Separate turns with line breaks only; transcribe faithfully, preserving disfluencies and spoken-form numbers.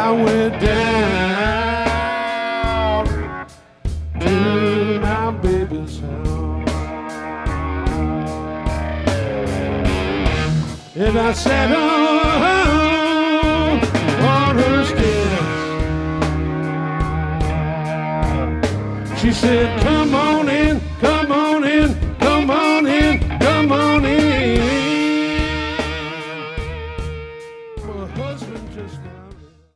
I went down to my baby's house, and I sat on, on her steps. She said, come on.